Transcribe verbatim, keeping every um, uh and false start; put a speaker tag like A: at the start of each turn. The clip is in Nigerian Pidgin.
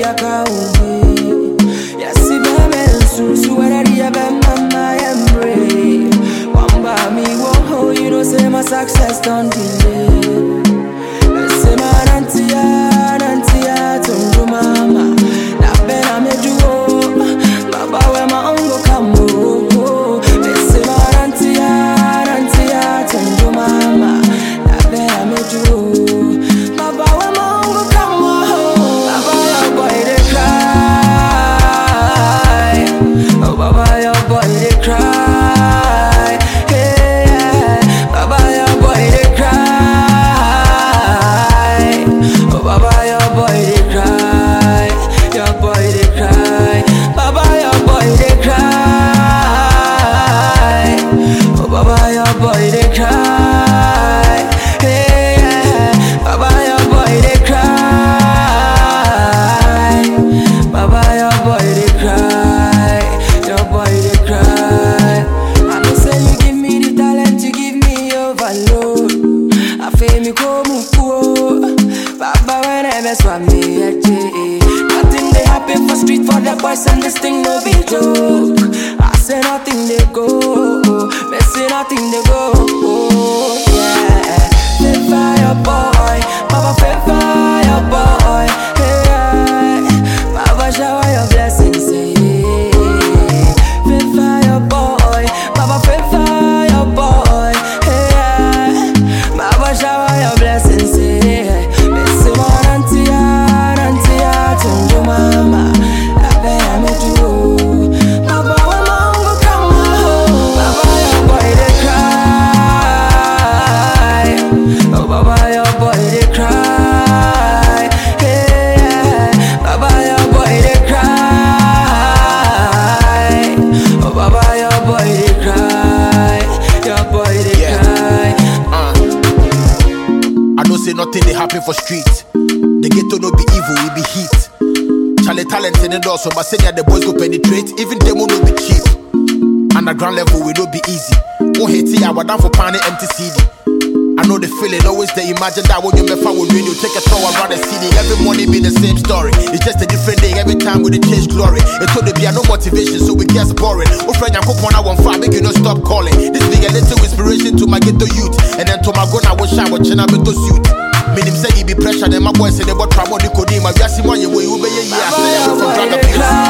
A: Rebecca. Yes, baby, so so where the baby mama embrace. One by me, whoa, you know say my success don't delay. Say my auntie, auntie, to mama. That ben I made you oh, Baba where my uncle come oh. Say my auntie, auntie, to mama. That ben I made you oh, Baba where my uncle come oh. Baba your boy they cry, oh Baba your boy they cry, hey yeah. Baba your boy they cry, oh Baba your boy they cry, your boy they cry, Baba your boy they cry, oh Baba your boy they cry, hey yeah. Baba your boy they cry, Baba your boy they cry, your boy they cry. I know say you give me the talent, you give me overload. I feel me come cool, Baba when I mess with me, nothing they happen for street for the boys and this thing no be joke. I say nothing they go, they say nothing they go, oh, yeah. Fit fire boy, Baba fit fire boy, hey, Baba shower your blessings, hey. Fit fire boy, Baba fit fire boy, hey, Baba shower your blessings, hey. Missy my auntie, auntie, to mama. That way I met you, Baba when my uncle come home. Baba your boy they cry, oh Baba your boy they cry, hey yeah. Baba your boy they cry, oh Baba your boy they cry, your boy they
B: Yeah.
A: cry.
B: Uh. I don't say nothing they happen for street. The ghetto no be evil, we be heat. Charlie talent in the door, so my senior the boys go penetrate. Even them will no be cheap. Underground level we no be easy. Won't hate it, I was down for panning empty C D. I know the feeling, always they imagine that when you me found with radio, take a tour around the city. Every morning be the same story. It's just a different day, every time with a change glory. It told to be no motivation, so it gets boring. Oh friend, I cook one I want five, make you not stop calling. This be a little inspiration to my ghetto youth. And then to my gun I wish I would change a better suit. Meaning say he be pressure, then my boys say they bought trouble, the coding, my biasi money, you will be a year. I say I'm from drug abuse.